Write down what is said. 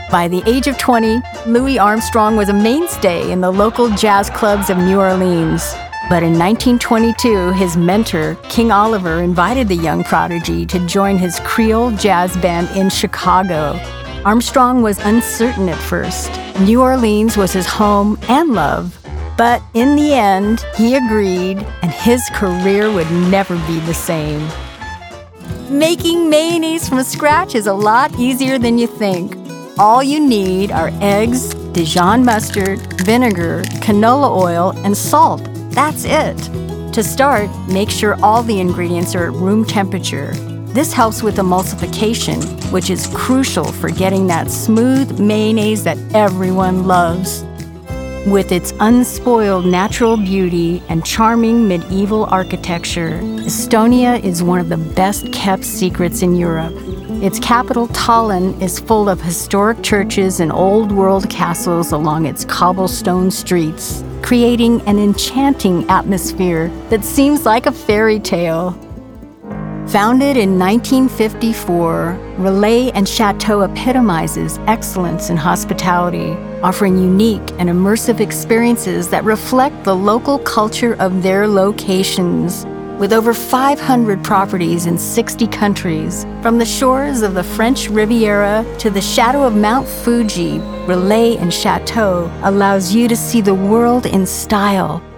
By the age of 20, Louis Armstrong was a mainstay in the local jazz clubs of New Orleans. But in 1922, his mentor, King Oliver, invited the young prodigy to join his Creole jazz band in Chicago. Armstrong was uncertain at first. New Orleans was his home and love. But in the end, he agreed, and his career would never be the same. Making mayonnaise from scratch is a lot easier than you think. All you need are eggs, Dijon mustard, vinegar, canola oil, and salt. That's it. To start, make sure all the ingredients are at room temperature. This helps with emulsification, which is crucial for getting that smooth mayonnaise that everyone loves. With its unspoiled natural beauty and charming medieval architecture, Estonia is one of the best-kept secrets in Europe. Its capital, Tallinn, is full of historic churches and old-world castles along its cobblestone streets, creating an enchanting atmosphere that seems like a fairy tale. Founded in 1954, Relais and Chateau epitomizes excellence in hospitality, offering unique and immersive experiences that reflect the local culture of their locations. With over 500 properties in 60 countries, from the shores of the French Riviera to the shadow of Mount Fuji, Relais and Chateau allows you to see the world in style